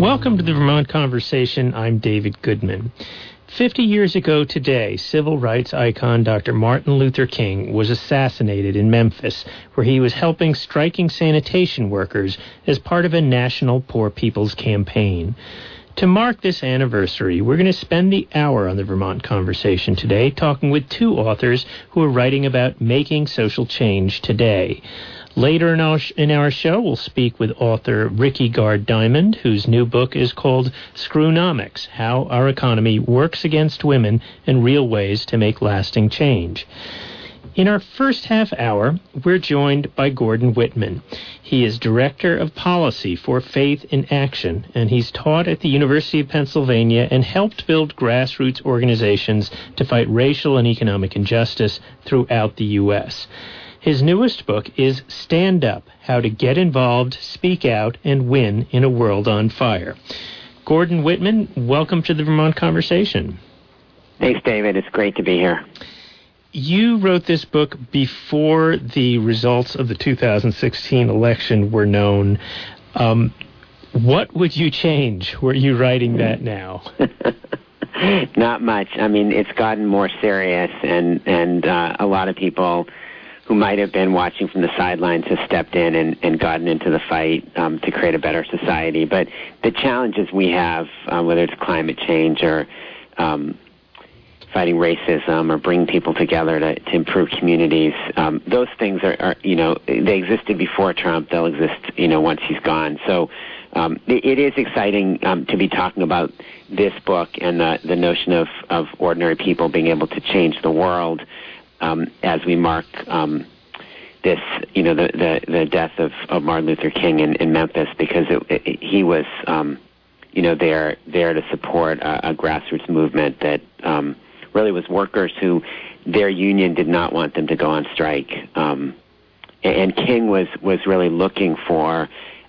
Welcome to the Vermont Conversation. I'm David Goodman. 50 years ago today, civil rights icon Dr. Martin Luther King was assassinated in Memphis, where he was helping striking sanitation workers as part of a national Poor People's Campaign. To mark this anniversary, we're going to spend the hour on the Vermont Conversation today talking with two authors who are writing about making social change today. Later in our show, we'll speak with author Ricky Gard-Diamond, whose new book is called Screwnomics: How Our Economy Works Against Women and Real Ways to Make Lasting Change. In our first half hour, we're joined by Gordon Whitman. He is Director of Policy for Faith in Action, and he's taught at the University of Pennsylvania and helped build grassroots organizations to fight racial and economic injustice throughout the U.S. His newest book is Stand Up: How to Get Involved, Speak Out, and Win in a World on Fire. Gordon Whitman, welcome to the Vermont Conversation. Thanks, David. It's great to be here. You wrote this book before the results of the 2016 election were known. What would you change were you writing that now? Not much. I mean, it's gotten more serious, and a lot of people who might have been watching from the sidelines have stepped in and gotten into the fight to create a better society. But the challenges we have, whether it's climate change or fighting racism or bringing people together to improve communities, those things are, they existed before Trump. They'll exist, once he's gone. So it is exciting to be talking about this book and the notion of ordinary people being able to change the world as we mark this, the death of Martin Luther King in Memphis, because he was, there to support a grassroots movement that really was workers who their union did not want them to go on strike. And King was really looking for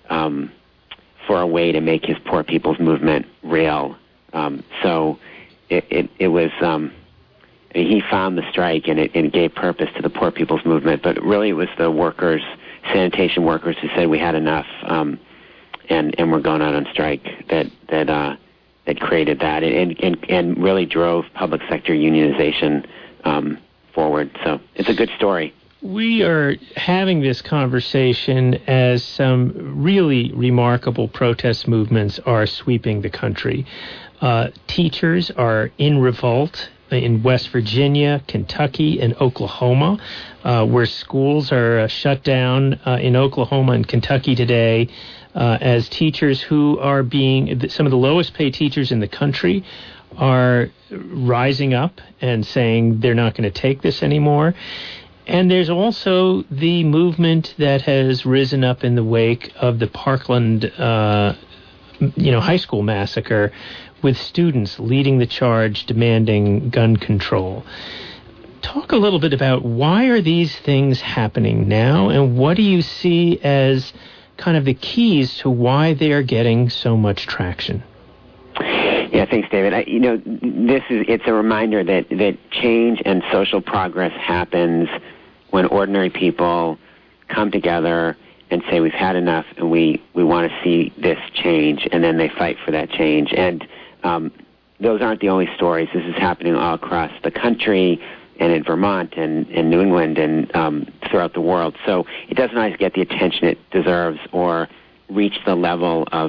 a way to make his poor people's movement real. So it was... he found the strike, and it gave purpose to the poor people's movement. But really, it was the workers, sanitation workers, who said we had enough, and we're going out on strike that created that, and really drove public sector unionization forward. So it's a good story. We are having this conversation as some really remarkable protest movements are sweeping the country. Teachers are in revolt in West Virginia, Kentucky, and Oklahoma, where schools are shut down in Oklahoma and Kentucky today, as teachers who are being some of the lowest paid teachers in the country are rising up and saying they're not going to take this anymore. And there's also the movement that has risen up in the wake of the Parkland high school massacre, with students leading the charge demanding gun control. Talk a little bit about why are these things happening now, and what do you see as kind of the keys to why they are getting so much traction? Yeah, thanks, David. It's a reminder that change and social progress happens when ordinary people come together and say we've had enough and we want to see this change, and then they fight for that change. And those aren't the only stories. This is happening all across the country and in Vermont and New England and throughout the world. So it doesn't always get the attention it deserves or reach the level of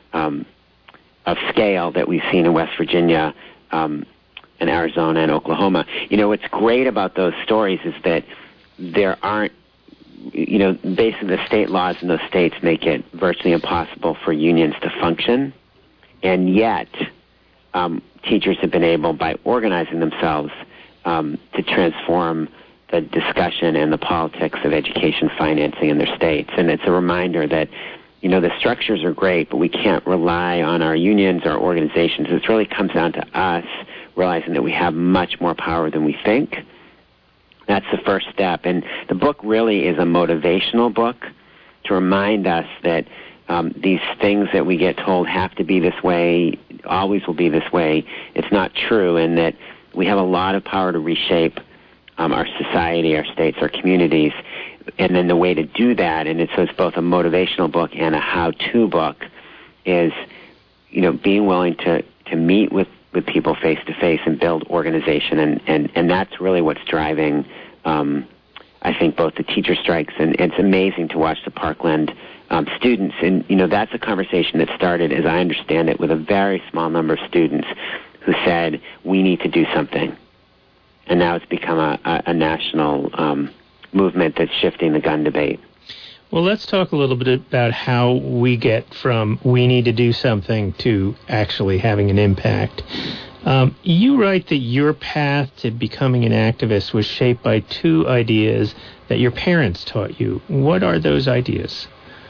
scale that we've seen in West Virginia and Arizona and Oklahoma. What's great about those stories is that there aren't, basically the state laws in those states make it virtually impossible for unions to function, and yet teachers have been able, by organizing themselves, to transform the discussion and the politics of education financing in their states. And it's a reminder that, the structures are great, but we can't rely on our unions, our organizations. It really comes down to us realizing that we have much more power than we think. That's the first step. And the book really is a motivational book to remind us that these things that we get told have to be this way, always will be this way, it's not true, and that we have a lot of power to reshape our society, our states, our communities. And then the way to do that, and it's both a motivational book and a how-to book, is being willing to meet with people face to face and build organization, and that's really what's driving, I think, both the teacher strikes, and it's amazing to watch the Parkland students, and that's a conversation that started, as I understand it, with a very small number of students who said, we need to do something. And now it's become a national movement that's shifting the gun debate. Well, let's talk a little bit about how we get from we need to do something to actually having an impact. You write that your path to becoming an activist was shaped by two ideas that your parents taught you. What are those ideas?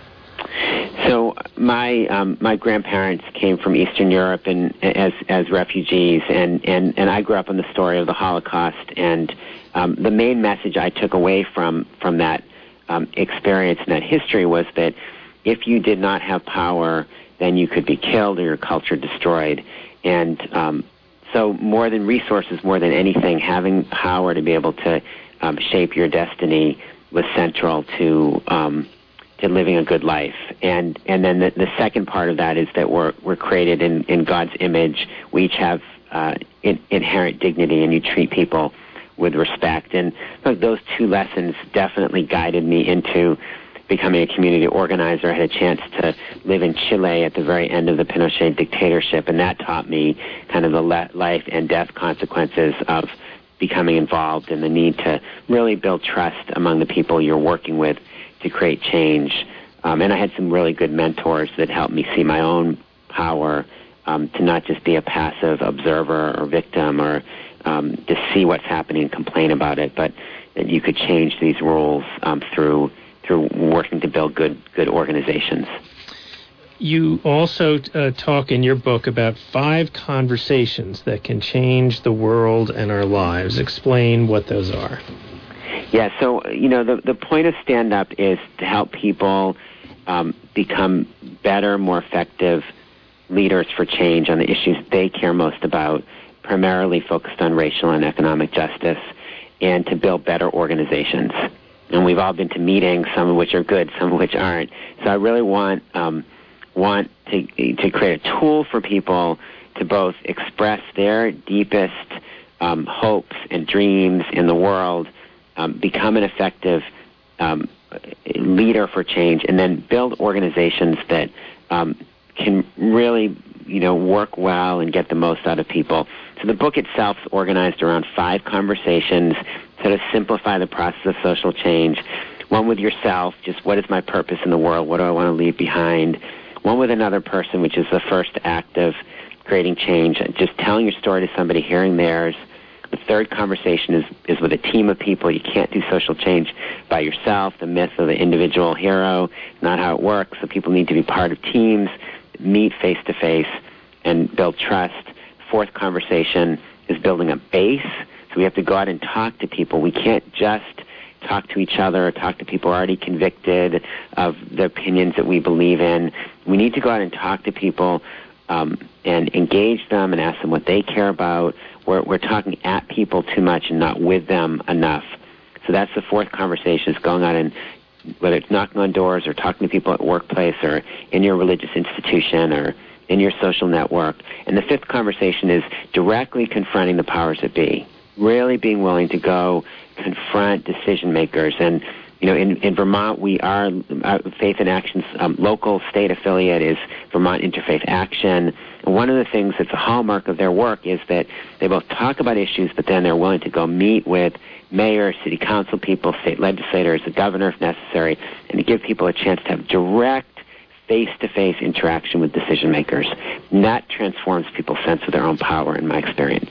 So my grandparents came from Eastern Europe and as refugees, and I grew up on the story of the Holocaust. And the main message I took away from that experience and that history was that if you did not have power, then you could be killed or your culture destroyed. And so more than resources, more than anything, having power to be able to shape your destiny was central to living a good life. And then the second part of that is that we're created in God's image. We each have inherent dignity, and you treat people with respect. And those two lessons definitely guided me into becoming a community organizer. I had a chance to live in Chile at the very end of the Pinochet dictatorship, and that taught me kind of the life and death consequences of becoming involved and the need to really build trust among the people you're working with to create change. And I had some really good mentors that helped me see my own power to not just be a passive observer or victim or to see what's happening and complain about it, but that you could change these rules through working to build good organizations. You also talk in your book about 5 conversations that can change the world and our lives. Explain what those are. Yeah, so, the point of stand-up is to help people become better, more effective leaders for change on the issues they care most about, primarily focused on racial and economic justice, and to build better organizations. And we've all been to meetings, some of which are good, some of which aren't. So I really want to create a tool for people to both express their deepest hopes and dreams in the world, become an effective leader for change, and then build organizations that can really, work well and get the most out of people. So the book itself is organized around 5 conversations to simplify the process of social change. One with yourself, just what is my purpose in the world? What do I want to leave behind? One with another person, which is the first act of creating change, just telling your story to somebody, hearing theirs. The third conversation is with a team of people. You can't do social change by yourself. The myth of the individual hero, not how it works. So people need to be part of teams, meet face-to-face, and build trust. Fourth conversation is building a base. So we have to go out and talk to people. We can't just talk to each other or talk to people already convicted of the opinions that we believe in. We need to go out and talk to people and engage them and ask them what they care about. We're talking at people too much and not with them enough. So that's the fourth conversation, is going out and whether it's knocking on doors or talking to people at workplace or in your religious institution or in your social network. And the fifth conversation is directly confronting the powers that be, really being willing to go confront decision makers. And, in Vermont, we are, Faith in Action's local state affiliate is Vermont Interfaith Action. And one of the things that's a hallmark of their work is that they both talk about issues, but then they're willing to go meet with mayors, city council people, state legislators, the governor if necessary, and to give people a chance to have direct face-to-face interaction with decision makers. And that transforms people's sense of their own power, in my experience.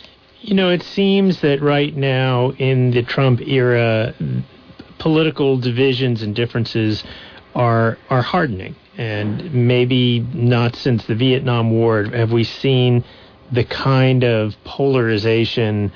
It seems that right now in the Trump era, political divisions and differences are hardening. And maybe not since the Vietnam War have we seen the kind of polarization.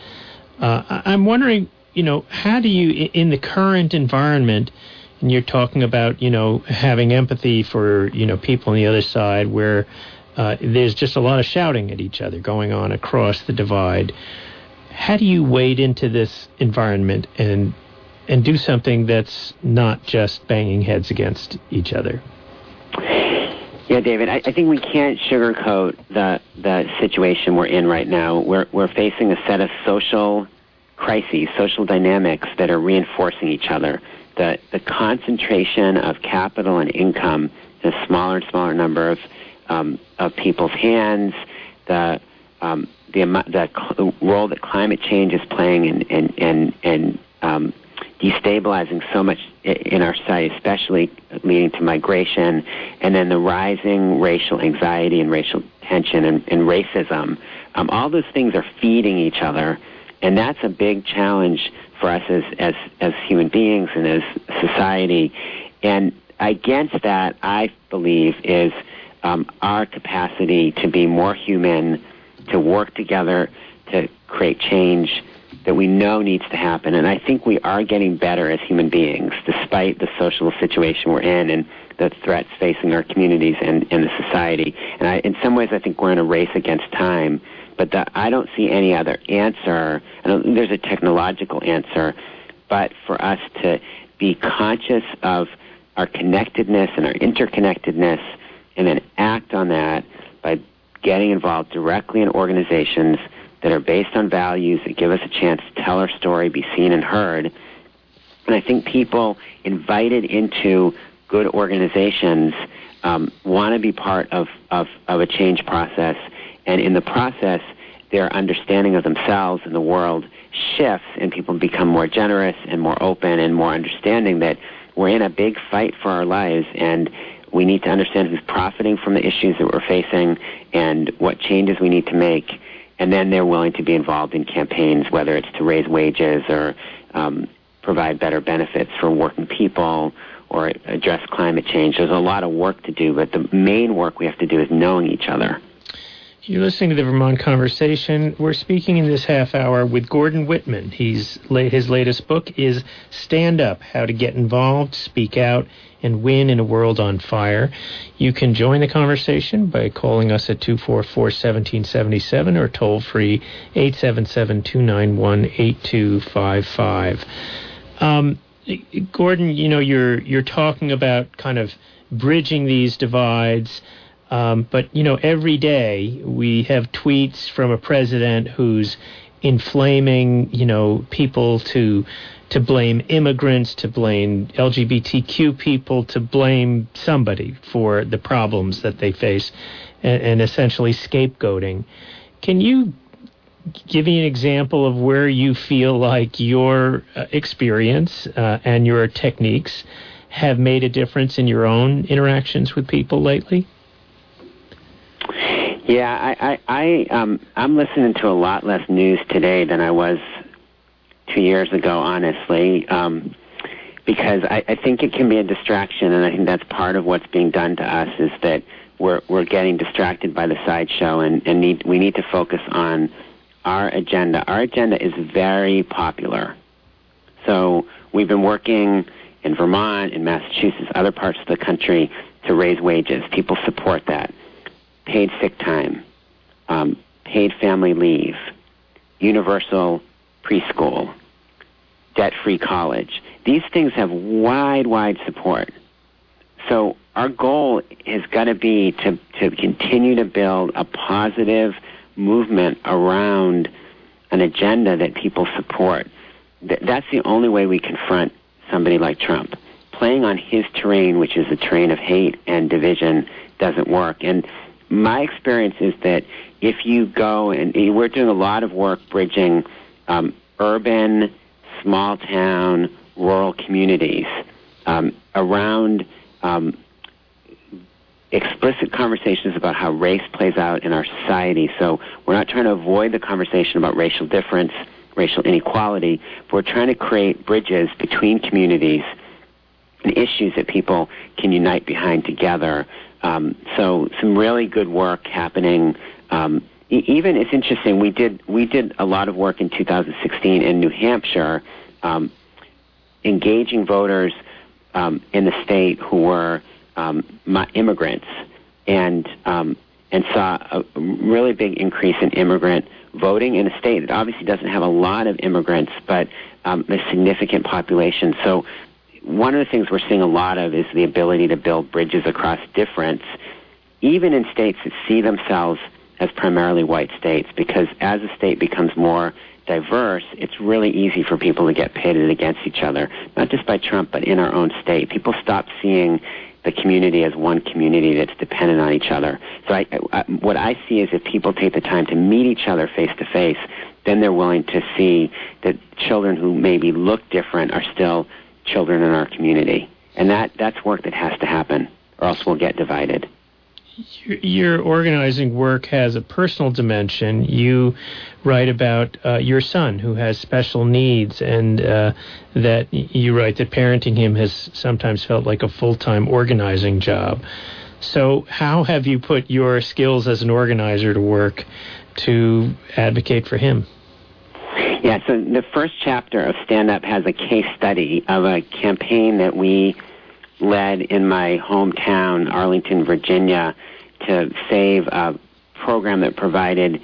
I'm wondering, how do you, in the current environment, and you're talking about, having empathy for, people on the other side where there's just a lot of shouting at each other going on across the divide. How do you wade into this environment and do something that's not just banging heads against each other? Yeah, David, I think we can't sugarcoat the situation we're in right now. We're facing a set of social crises, social dynamics that are reinforcing each other. The concentration of capital and income in a smaller and smaller number of people's hands, the role that climate change is playing in destabilizing so much in our society, especially leading to migration, and then the rising racial anxiety and racial tension and racism. All those things are feeding each other, and that's a big challenge for us as human beings and as society. And against that, I believe, is our capacity to be more human, to work together, to create change that we know needs to happen. And I think we are getting better as human beings, despite the social situation we're in and the threats facing our communities and the society. And in some ways, I think we're in a race against time. But I don't see any other answer. I don't think there's a technological answer, but for us to be conscious of our connectedness and our interconnectedness, and then act on that by getting involved directly in organizations that are based on values that give us a chance to tell our story, be seen and heard. And I think people invited into good organizations want to be part of a change process. And in the process, their understanding of themselves and the world shifts, and people become more generous and more open and more understanding that we're in a big fight for our lives, and we need to understand who's profiting from the issues that we're facing and what changes we need to make. And then they're willing to be involved in campaigns, whether it's to raise wages or provide better benefits for working people or address climate change. There's a lot of work to do, but the main work we have to do is knowing each other. You're listening to the Vermont Conversation. We're speaking in this half hour with Gordon Whitman. His latest book is Stand Up, How to Get Involved, Speak Out, and Win in a World on Fire. You can join the conversation by calling us at 244-1777 or toll-free 877-291-8255. Gordon, you're talking about kind of bridging these divides. But, every day we have tweets from a president who's inflaming, people to blame immigrants, to blame LGBTQ people, to blame somebody for the problems that they face, and essentially scapegoating. Can you give me an example of where you feel like your experience and your techniques have made a difference in your own interactions with people lately? Yeah, I'm listening to a lot less news today than I was 2 years ago, honestly, because I think it can be a distraction, and I think that's part of what's being done to us is that we're getting distracted by the sideshow, and we need to focus on our agenda. Our agenda is very popular. So we've been working in Vermont, in Massachusetts, other parts of the country to raise wages. People support that. Paid sick time, paid family leave, universal preschool, debt-free college. These things have wide support. So our goal has got to be to continue to build a positive movement around an agenda that people support. That's the only way we confront somebody like Trump. Playing on his terrain, which is a terrain of hate and division, doesn't work. And my experience is that if you go, and we're doing a lot of work bridging urban, small-town, rural communities around explicit conversations about how race plays out in our society. So we're not trying to avoid the conversation about racial difference, racial inequality, but we're trying to create bridges between communities and issues that people can unite behind together. So some really good work happening. Even it's interesting. We did a lot of work in 2016 in New Hampshire, engaging voters in the state who were immigrants, and saw a really big increase in immigrant voting in a state that obviously doesn't have a lot of immigrants, but a significant population. So one of the things we're seeing a lot of is the ability to build bridges across difference. even in states that see themselves as primarily white states, because as a state becomes more diverse, it's really easy for people to get pitted against each other, not just by Trump, but in our own state. People stop seeing the community as one community that's dependent on each other. So what I see is if people take the time to meet each other face to face, then they're willing to see that children who maybe look different are still children in our community. And that's work that has to happen, or else we'll get divided. Your organizing work has a personal dimension. You write about your son who has special needs, and that you write that parenting him has sometimes felt like a full-time organizing job. So how have you put your skills as an organizer to work to advocate for him? Yeah, so the first chapter of Stand Up has a case study of a campaign that we led in my hometown, Arlington, Virginia, to save a program that provided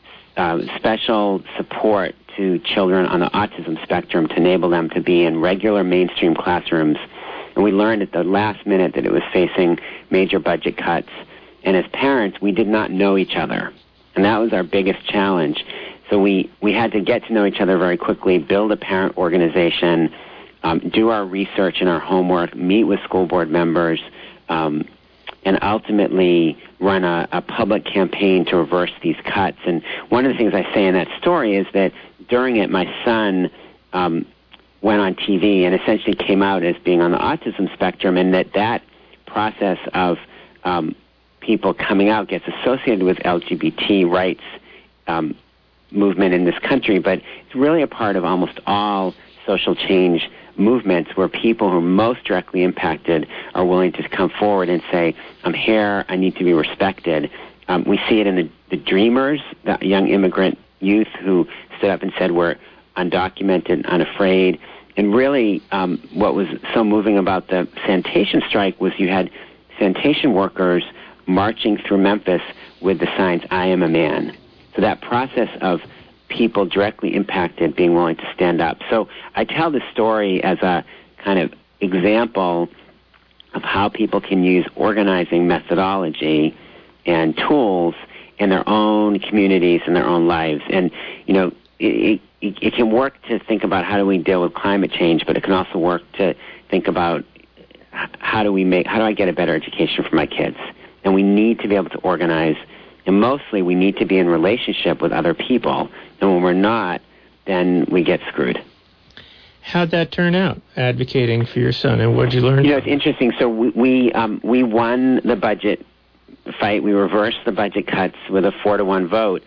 special support to children on the autism spectrum to enable them to be in regular mainstream classrooms. And we learned at the last minute that it was facing major budget cuts. And as parents, we did not know each other. And that was our biggest challenge. So we had to get to know each other very quickly, build a parent organization, do our research and our homework, meet with school board members, and ultimately run a public campaign to reverse these cuts. And one of the things I say in that story is that during it, my son went on TV and essentially came out as being on the autism spectrum, and that process of people coming out gets associated with LGBT rights movement in this country, but it's really a part of almost all social change movements where people who are most directly impacted are willing to come forward and say, I'm here, I need to be respected. We see it in the Dreamers, the young immigrant youth who stood up and said we're undocumented, unafraid. And really what was so moving about the sanitation strike was you had sanitation workers marching through Memphis with the signs, I am a man. So that process of people directly impacted being willing to stand up. So I tell this story as a kind of example of how people can use organizing methodology and tools in their own communities and their own lives. And, you know, it can work to think about how do we deal with climate change, but it can also work to think about how do I get a better education for my kids? And we need to be able to organize. And mostly we need to be in relationship with other people. And when we're not, then we get screwed. How'd that turn out, advocating for your son, and what'd you learn? You know, it's interesting. So we won the budget fight. We reversed the budget cuts with a 4-1 vote.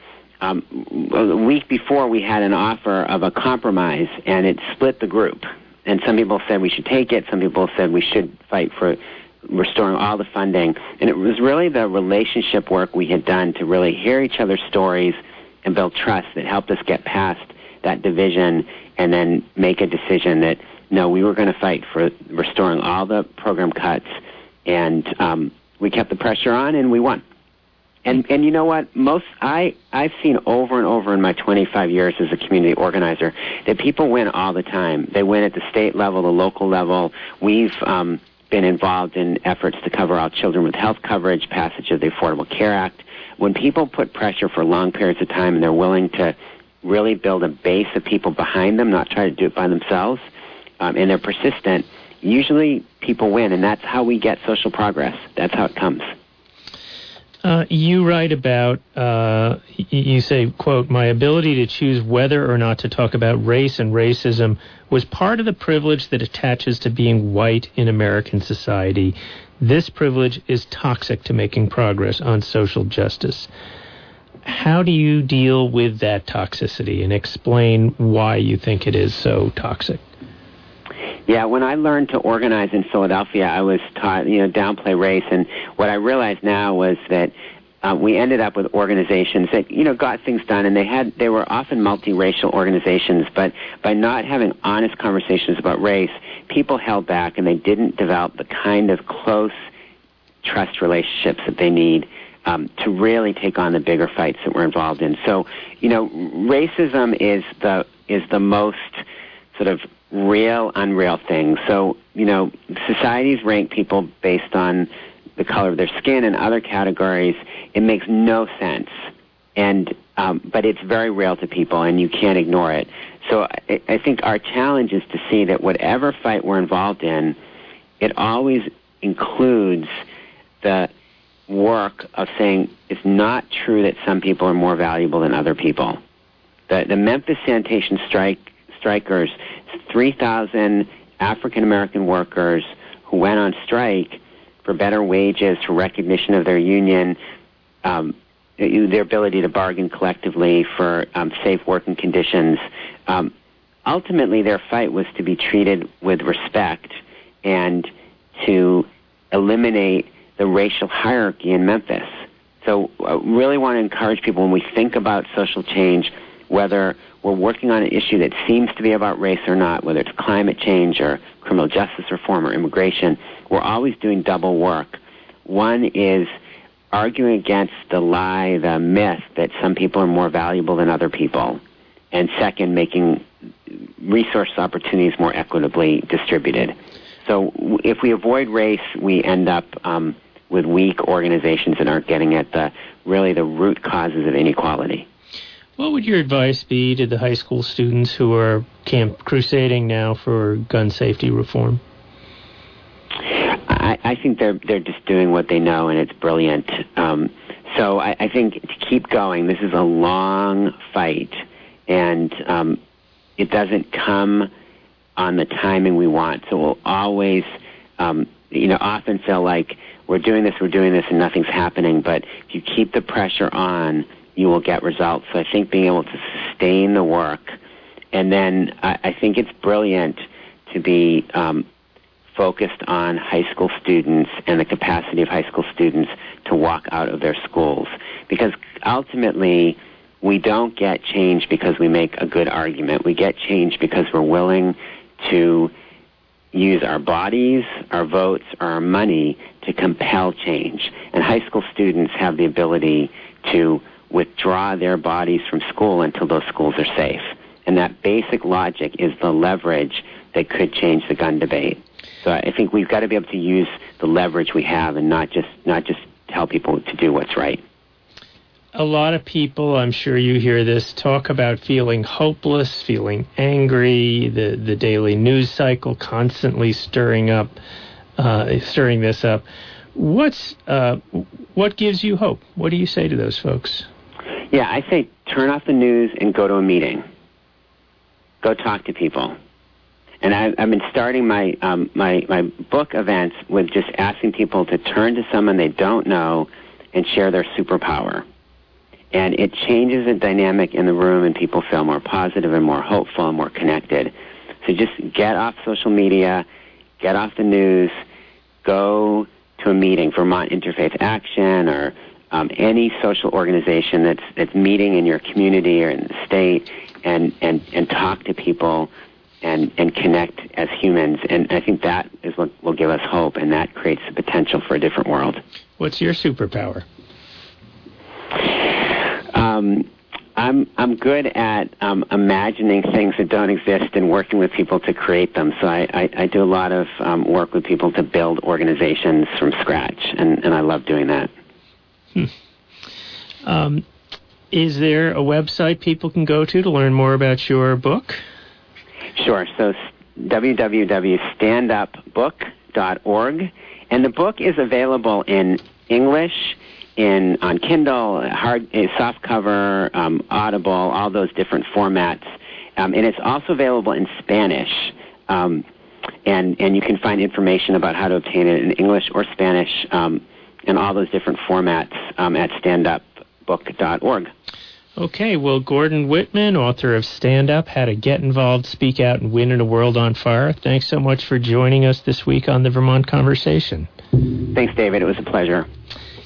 A week before, we had an offer of a compromise, and it split the group. And some people said we should take it. Some people said we should fight for restoring all the funding. And it was really the relationship work we had done to really hear each other's stories and build trust that helped us get past that division and then make a decision that, no, we were going to fight for restoring all the program cuts. And we kept the pressure on, and we won. And you know what? I've seen over and over in my 25 years as a community organizer that people win all the time. They win at the state level, the local level. We've been involved in efforts to cover all children with health coverage, passage of the Affordable Care Act. When people put pressure for long periods of time and they're willing to really build a base of people behind them, not try to do it by themselves, and they're persistent, usually people win, and that's how we get social progress. That's how it comes. You write about, you say, quote, my ability to choose whether or not to talk about race and racism was part of the privilege that attaches to being white in American society. This privilege is toxic to making progress on social justice. How do you deal with that toxicity and explain why you think it is so toxic? Yeah, when I learned to organize in Philadelphia, I was taught, downplay race. And what I realized now was that we ended up with organizations that, got things done, and they were often multiracial organizations. But by not having honest conversations about race, people held back, and they didn't develop the kind of close trust relationships that they need to really take on the bigger fights that we're involved in. So, racism is the most sort of real, unreal thing. So, societies rank people based on the color of their skin and other categories, it makes no sense. And but it's very real to people, and you can't ignore it. So I think our challenge is to see that whatever fight we're involved in, it always includes the work of saying it's not true that some people are more valuable than other people. The Memphis sanitation strikers, 3,000 African-American workers who went on strike for better wages, for recognition of their union, their ability to bargain collectively for safe working conditions. Ultimately, their fight was to be treated with respect and to eliminate the racial hierarchy in Memphis. So I really want to encourage people, when we think about social change, whether we're working on an issue that seems to be about race or not, whether it's climate change or criminal justice reform or immigration, we're always doing double work. One is arguing against the lie, the myth that some people are more valuable than other people. And second, making resource opportunities more equitably distributed. So if we avoid race, we end up with weak organizations that aren't getting at the root causes of inequality. What would your advice be to the high school students who are crusading now for gun safety reform? I think they're just doing what they know, and it's brilliant. So I think to keep going, this is a long fight, and it doesn't come on the timing we want. So we'll always, often feel like we're doing this, and nothing's happening. But if you keep the pressure on, you will get results. So I think being able to sustain the work, and then I think it's brilliant to be focused on high school students and the capacity of high school students to walk out of their schools. Because ultimately, we don't get change because we make a good argument. We get change because we're willing to use our bodies, our votes, or our money to compel change. And high school students have the ability to withdraw their bodies from school until those schools are safe. And that basic logic is the leverage that could change the gun debate. So I think we've got to be able to use the leverage we have and not just tell people to do what's right. A lot of people, I'm sure you hear this, talk about feeling hopeless, feeling angry, the daily news cycle constantly stirring this up. What gives you hope? What do you say to those folks? Yeah, I say turn off the news and go to a meeting. Go talk to people. And I've been starting my book events with just asking people to turn to someone they don't know and share their superpower. And it changes the dynamic in the room, and people feel more positive and more hopeful and more connected. So just get off social media, get off the news, go to a meeting, Vermont Interfaith Action or any social organization that's meeting in your community or in the state, and talk to people and connect as humans. And I think that is what will give us hope, and that creates the potential for a different world. What's your superpower? I'm good at imagining things that don't exist and working with people to create them. So I do a lot of work with people to build organizations from scratch, and I love doing that. Is there a website people can go to learn more about your book? Sure. So www.standupbook.org. And the book is available in English, on Kindle, softcover, Audible, all those different formats. And it's also available in Spanish. And you can find information about how to obtain it in English or Spanish, and all those different formats at standupbook.org. Okay, well, Gordon Whitman, author of Stand Up, How to Get Involved, Speak Out, and Win in a World on Fire. Thanks so much for joining us this week on the Vermont Conversation. Thanks, David. It was a pleasure.